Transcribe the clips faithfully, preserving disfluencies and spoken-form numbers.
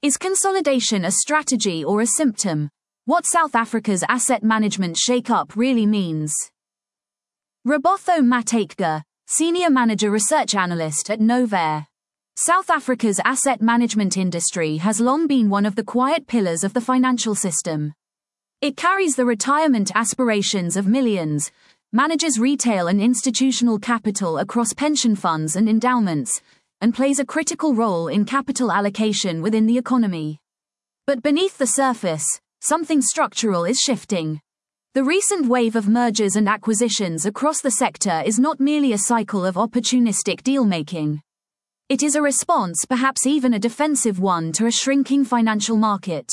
Is consolidation a strategy or a symptom? What South Africa's asset management shake-up really means. Robotho Matekga, Senior Manager Research Analyst at Novair. South Africa's asset management industry has long been one of the quiet pillars of the financial system. It carries the retirement aspirations of millions, manages retail and institutional capital across pension funds and endowments, and plays a critical role in capital allocation within the economy. But beneath the surface, something structural is shifting. The recent wave of mergers and acquisitions across the sector is not merely a cycle of opportunistic deal-making. It is a response, perhaps even a defensive one, to a shrinking financial market.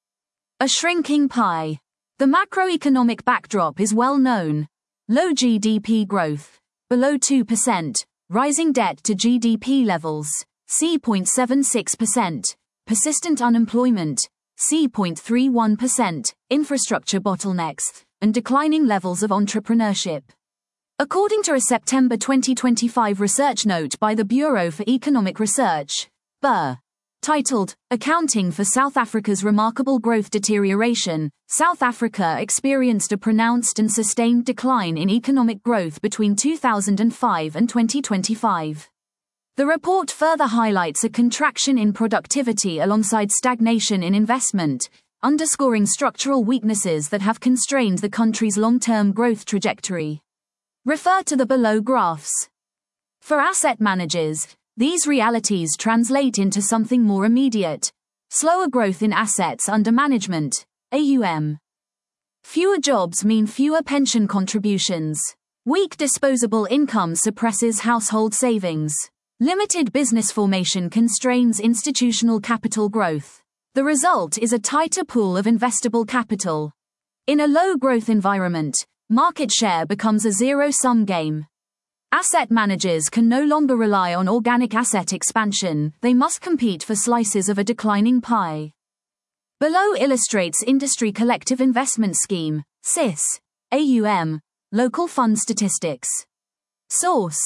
A shrinking pie. The macroeconomic backdrop is well known. Low G D P growth, below two percent, rising debt to G D P levels, C zero point seven six percent, persistent unemployment, C zero point three one percent, infrastructure bottlenecks, and declining levels of entrepreneurship. According to a September twenty twenty-five research note by the Bureau for Economic Research, B E R, titled, Accounting for South Africa's Remarkable Growth Deterioration, South Africa experienced a pronounced and sustained decline in economic growth between two thousand five and twenty twenty-five. The report further highlights a contraction in productivity alongside stagnation in investment, underscoring structural weaknesses that have constrained the country's long-term growth trajectory. Refer to the below graphs. For asset managers, these realities translate into something more immediate: slower growth in assets under management, A U M. Fewer jobs mean fewer pension contributions. Weak disposable income suppresses household savings. Limited business formation constrains institutional capital growth. The result is a tighter pool of investable capital. In a low-growth environment, market share becomes a zero-sum game. Asset managers can no longer rely on organic asset expansion, they must compete for slices of a declining pie. Below illustrates Industry Collective Investment Scheme, S I S, A U M, local fund statistics. Source: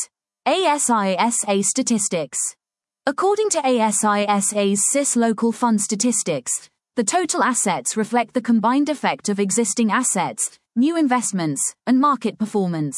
ASISA Statistics. According to ASISA's S I S local fund statistics, the total assets reflect the combined effect of existing assets, new investments, and market performance.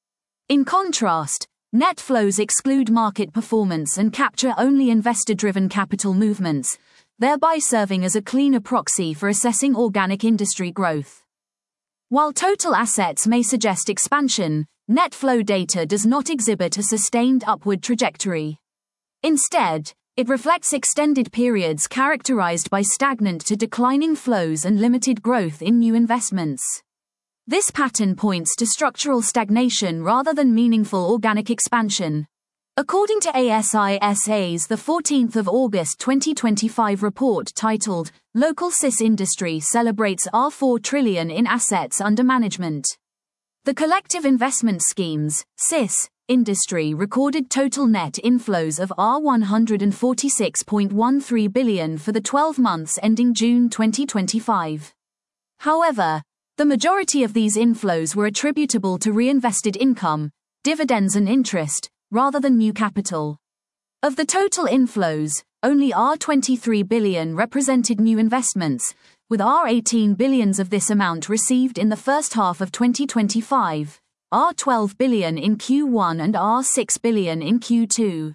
In contrast, net flows exclude market performance and capture only investor-driven capital movements, thereby serving as a cleaner proxy for assessing organic industry growth. While total assets may suggest expansion, net flow data does not exhibit a sustained upward trajectory. Instead, it reflects extended periods characterized by stagnant to declining flows and limited growth in new investments. This pattern points to structural stagnation rather than meaningful organic expansion. According to ASISA's the fourteenth of August twenty twenty-five report titled, Local S I S Industry Celebrates R four trillion in Assets Under Management. The collective investment schemes, S I S, industry recorded total net inflows of R one hundred forty-six point one three billion for the twelve months ending June twenty twenty-five. However, the majority of these inflows were attributable to reinvested income, dividends and interest, rather than new capital. Of the total inflows, only R twenty-three billion represented new investments, with R eighteen billion of this amount received in the first half of twenty twenty-five, R twelve billion in Q one and R six billion in Q two.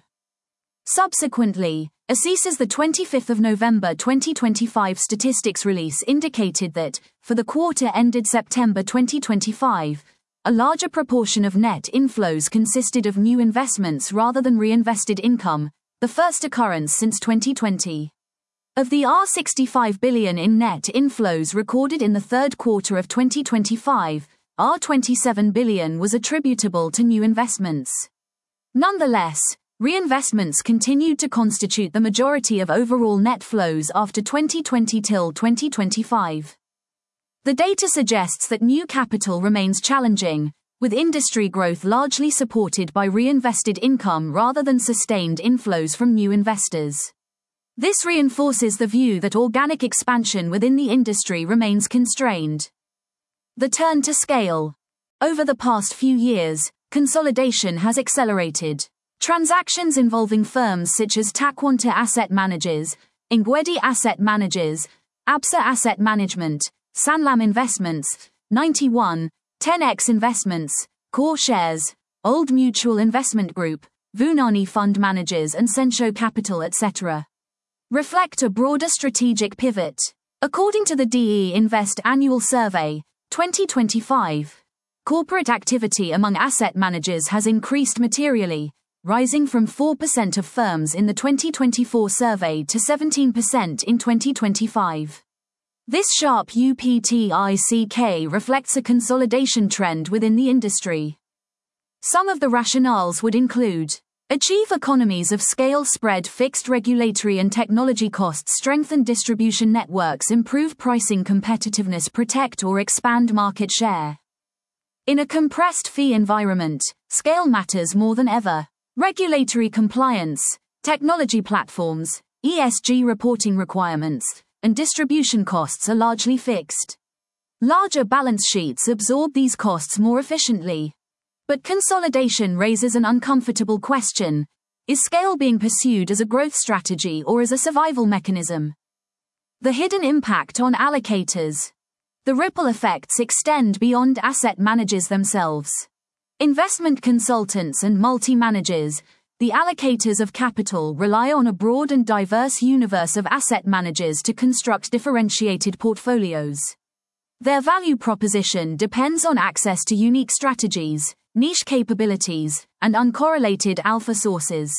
Subsequently, ASISA's the twenty-fifth of November twenty twenty-five statistics release indicated that, for the quarter ended September twenty twenty-five, a larger proportion of net inflows consisted of new investments rather than reinvested income, the first occurrence since twenty twenty. Of the R sixty-five billion in net inflows recorded in the third quarter of twenty twenty-five, R twenty-seven billion was attributable to new investments. Nonetheless, reinvestments continued to constitute the majority of overall net flows after twenty twenty till twenty twenty-five. The data suggests that new capital remains challenging, with industry growth largely supported by reinvested income rather than sustained inflows from new investors. This reinforces the view that organic expansion within the industry remains constrained. The turn to scale. Over the past few years, consolidation has accelerated. Transactions involving firms such as Takwanta Asset Managers, Ingwedi Asset Managers, Absa Asset Management, Sanlam Investments, ninety-one, ten X Investments, Core Shares, Old Mutual Investment Group, Vunani Fund Managers and Sensho Capital et cetera reflect a broader strategic pivot. According to the D E Invest Annual Survey, twenty twenty-five, corporate activity among asset managers has increased materially, rising from four percent of firms in the twenty twenty-four survey to seventeen percent in twenty twenty-five. This sharp uptick reflects a consolidation trend within the industry. Some of the rationales would include: achieve economies of scale, spread fixed regulatory and technology costs, strengthen distribution networks, improve pricing competitiveness, protect or expand market share. In a compressed fee environment, scale matters more than ever. Regulatory compliance, technology platforms, E S G reporting requirements, and distribution costs are largely fixed. Larger balance sheets absorb these costs more efficiently. But consolidation raises an uncomfortable question: is scale being pursued as a growth strategy or as a survival mechanism? The hidden impact on allocators. The ripple effects extend beyond asset managers themselves. Investment consultants and multi-managers, the allocators of capital, rely on a broad and diverse universe of asset managers to construct differentiated portfolios. Their value proposition depends on access to unique strategies, niche capabilities, and uncorrelated alpha sources.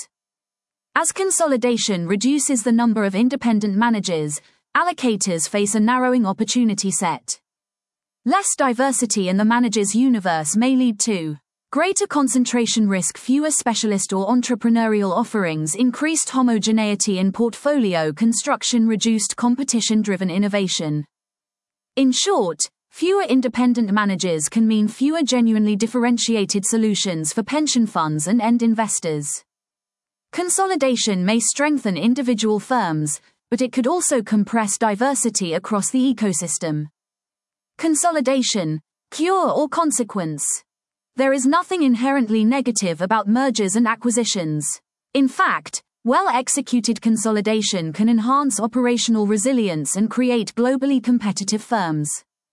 As consolidation reduces the number of independent managers, allocators face a narrowing opportunity set. Less diversity in the manager's universe may lead to greater concentration risk, fewer specialist or entrepreneurial offerings, increased homogeneity in portfolio construction, reduced competition-driven innovation. In short, fewer independent managers can mean fewer genuinely differentiated solutions for pension funds and end investors. Consolidation may strengthen individual firms, but it could also compress diversity across the ecosystem. Consolidation, cure or consequence? There is nothing inherently negative about mergers and acquisitions. In fact, well-executed consolidation can enhance operational resilience and create globally competitive firms.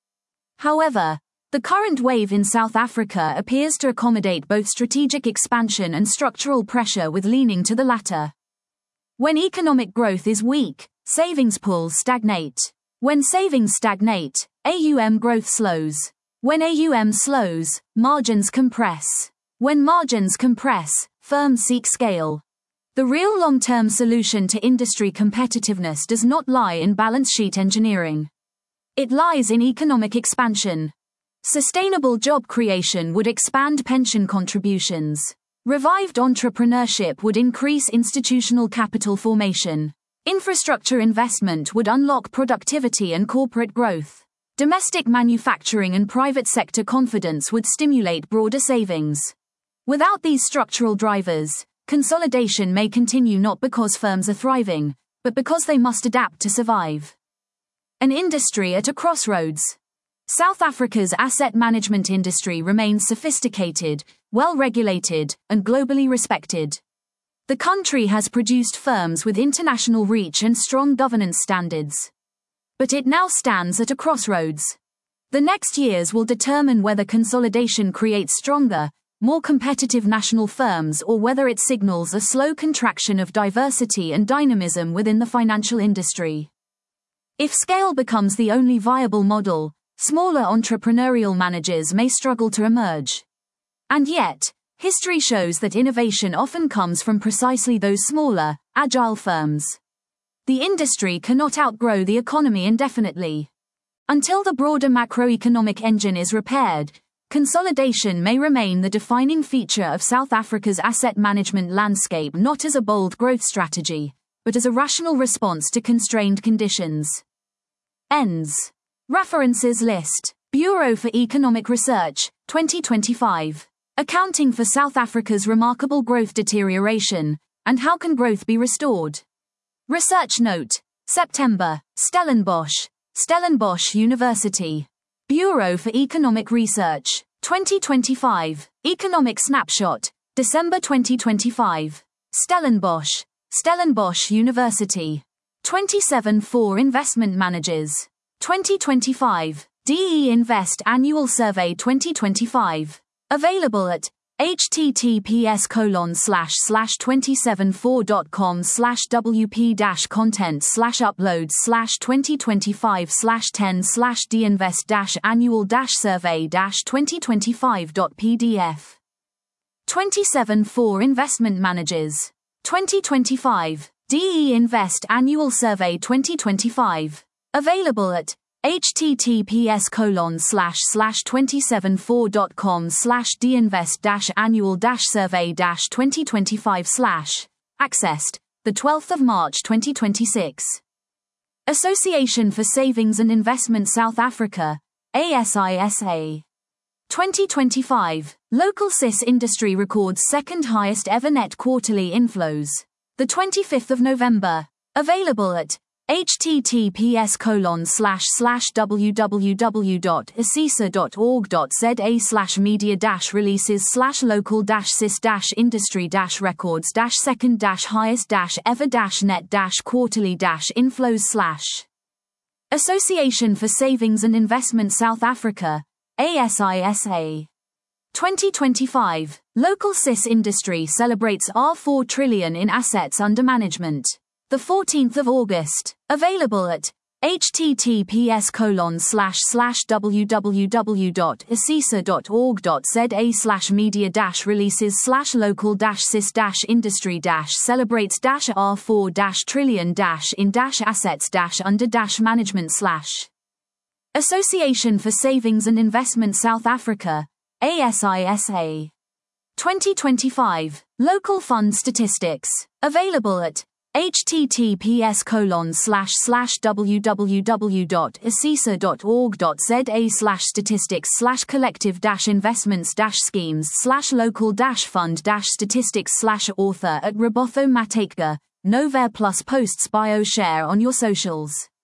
However, the current wave in South Africa appears to accommodate both strategic expansion and structural pressure, with leaning to the latter. When economic growth is weak, savings pools stagnate. When savings stagnate, A U M growth slows. When A U M slows, margins compress. When margins compress, firms seek scale. The real long-term solution to industry competitiveness does not lie in balance sheet engineering. It lies in economic expansion. Sustainable job creation would expand pension contributions. Revived entrepreneurship would increase institutional capital formation. Infrastructure investment would unlock productivity and corporate growth. Domestic manufacturing and private sector confidence would stimulate broader savings. Without these structural drivers, consolidation may continue, not because firms are thriving, but because they must adapt to survive. An industry at a crossroads. South Africa's asset management industry remains sophisticated, well-regulated, and globally respected. The country has produced firms with international reach and strong governance standards. But it now stands at a crossroads. The next years will determine whether consolidation creates stronger, more competitive national firms, or whether it signals a slow contraction of diversity and dynamism within the financial industry. If scale becomes the only viable model, smaller entrepreneurial managers may struggle to emerge. And yet, history shows that innovation often comes from precisely those smaller, agile firms. The industry cannot outgrow the economy indefinitely. Until the broader macroeconomic engine is repaired, consolidation may remain the defining feature of South Africa's asset management landscape, not as a bold growth strategy, but as a rational response to constrained conditions. Ends. References list. Bureau for Economic Research, twenty twenty-five. Accounting for South Africa's remarkable growth deterioration, and how can growth be restored? Research note. September. Stellenbosch. Stellenbosch University. Bureau for Economic Research, twenty twenty-five. Economic Snapshot, December twenty twenty-five. Stellenbosch. Stellenbosch University. twenty-seven four Investment Managers. twenty twenty-five. D E Invest Annual Survey twenty twenty-five. Available at https colon slash slash twenty-seven4.com slash wp dash content slash uploads slash 2025 slash 10 slash dinvest dash annual dash survey dash 2025.pdf. twenty-seven four Investment Managers. twenty twenty-five. D E Invest Annual Survey twenty twenty-five. Available at https colon slash slash twenty-seven4.com slash dinvest dash annual dash survey dash 2025 slash accessed the twelfth of March twenty twenty-six. Association for Savings and Investment South Africa, A S I S A. twenty twenty-five. Local S I S industry records second highest ever net quarterly inflows. The twenty-fifth of November. Available at https colon slash slash www.asisa.org.za slash media dash releases slash local dash sis dash industry dash records dash second dash highest dash ever dash net dash quarterly dash inflows slash Association for Savings and Investment South Africa, A S I S A. twenty twenty-five. Local S I S industry celebrates R four trillion in assets under management. The fourteenth of August. Available at https colon slash slash www.asisa.org.za slash media dash releases slash local dash sis dash industry dash celebrates dash R four dash trillion dash in dash assets dash under dash management slash Association for Savings and Investment South Africa, A S I S A. twenty twenty-five. Local fund statistics. Available at https colon slash slash www.asisa.org.za slash statistics slash collective dash investments dash schemes slash local dash fund dash statistics slash author at Robotho Matejka. Novair Plus posts bio share on your socials.